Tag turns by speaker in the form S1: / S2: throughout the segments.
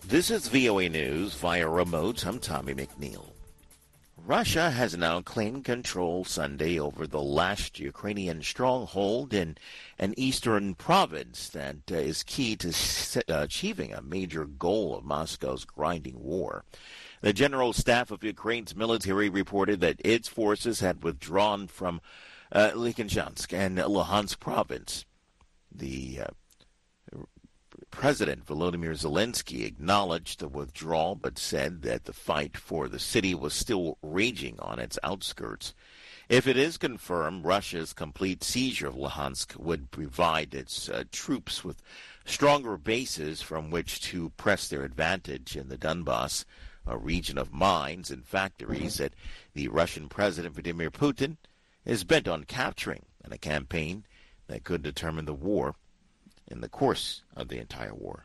S1: This is VOA News via remote. I'm Tommy McNeil. Russia has now claimed control Sunday over the last Ukrainian stronghold in an eastern province that is key to achieving a major goal of Moscow's grinding war. The General Staff of Ukraine's military reported that its forces had withdrawn from Lysychansk and Luhansk province. The President Volodymyr Zelensky acknowledged the withdrawal but said that the fight for the city was still raging on its outskirts. If it is confirmed, Russia's complete seizure of Luhansk would provide its troops with stronger bases from which to press their advantage in the Donbass, a region of mines and factories that the Russian President Vladimir Putin is bent on capturing in a campaign that could determine the war in the course of the entire war.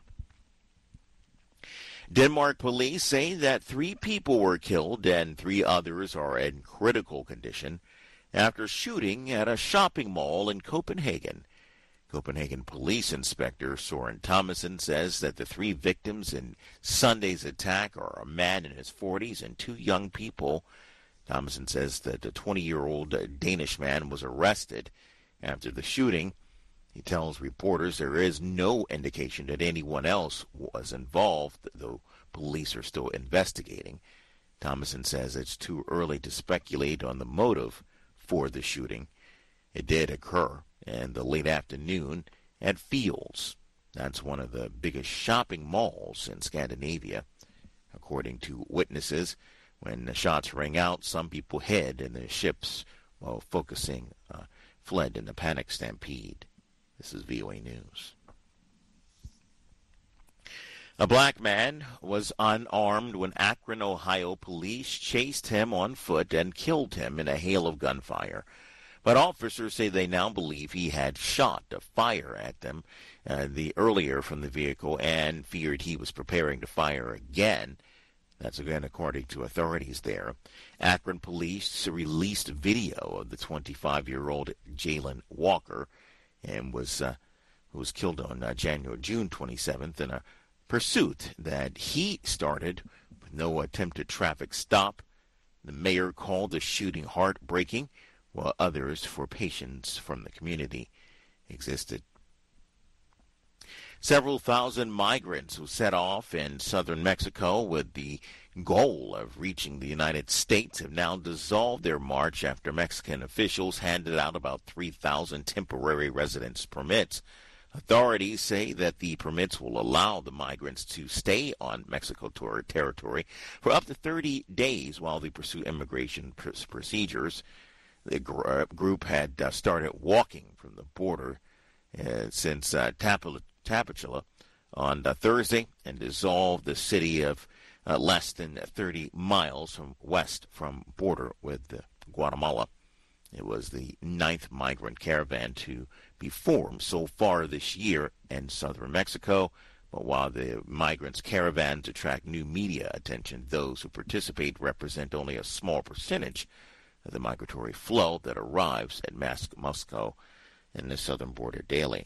S1: Denmark police say that 3 people were killed and 3 others are in critical condition after shooting at a shopping mall in Copenhagen. Copenhagen Police Inspector Soren Thomason says that the 3 victims in Sunday's attack are a man in his 40s and 2 young people. Thomason says that a 20-year-old Danish man was arrested after the shooting. He tells reporters there is no indication that anyone else was involved, though police are still investigating. Thomason says it's too early to speculate on the motive for the shooting. It did occur in the late afternoon at Fields. That's one of the biggest shopping malls in Scandinavia. According to witnesses, when the shots rang out, some people hid and the ships, while fled in a panic stampede. This is VOA News. A black man was unarmed when Akron, Ohio police chased him on foot and killed him in a hail of gunfire. But officers say they now believe he had shot a fire at them earlier from the vehicle and feared he was preparing to fire again. That's again according to authorities there. Akron police released video of the 25-year-old Jalen Walker, and who was killed on June 27th in a pursuit that he started with no attempted traffic stop. The mayor called the shooting heartbreaking, while others for patience from the community existed. Several thousand migrants who set off in southern Mexico with the goal of reaching the United States have now dissolved their march after Mexican officials handed out about 3,000 temporary residence permits. Authorities say that the permits will allow the migrants to stay on Mexico territory for up to 30 days while they pursue immigration procedures. The group had started walking from the border since Tapachula on Thursday and dissolved the city of less than 30 miles west from border with Guatemala. It was the 9th migrant caravan to be formed so far this year in southern Mexico. But while the migrants' caravans attract new media attention, those who participate represent only a small percentage of the migratory flow that arrives at Moscow and the southern border daily.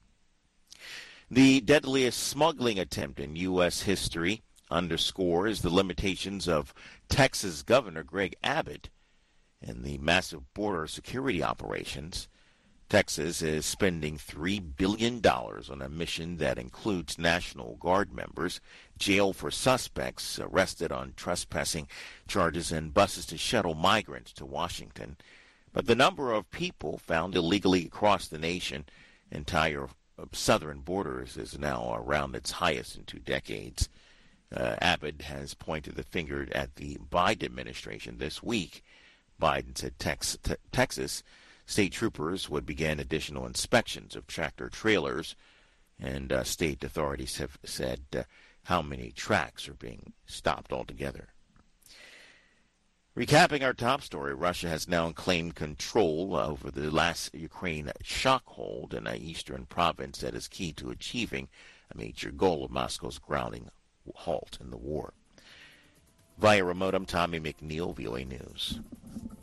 S1: The deadliest smuggling attempt in U.S. history underscores the limitations of Texas Governor Greg Abbott and the massive border security operations. Texas is spending $3 billion on a mission that includes National Guard members, jail for suspects arrested on trespassing charges, and buses to shuttle migrants to Washington. But the number of people found illegally across the nation, entire southern borders, is now around its highest in 2 decades. Abbott has pointed the finger at the Biden administration this week. Biden said Texas state troopers would begin additional inspections of tractor trailers, and state authorities have said how many tracks are being stopped altogether. Recapping our top story, Russia has now claimed control over the last Ukraine shockhold in an eastern province that is key to achieving a major goal of Moscow's grounding halt in the war. Via remote, I'm Tommy McNeil, VOA News.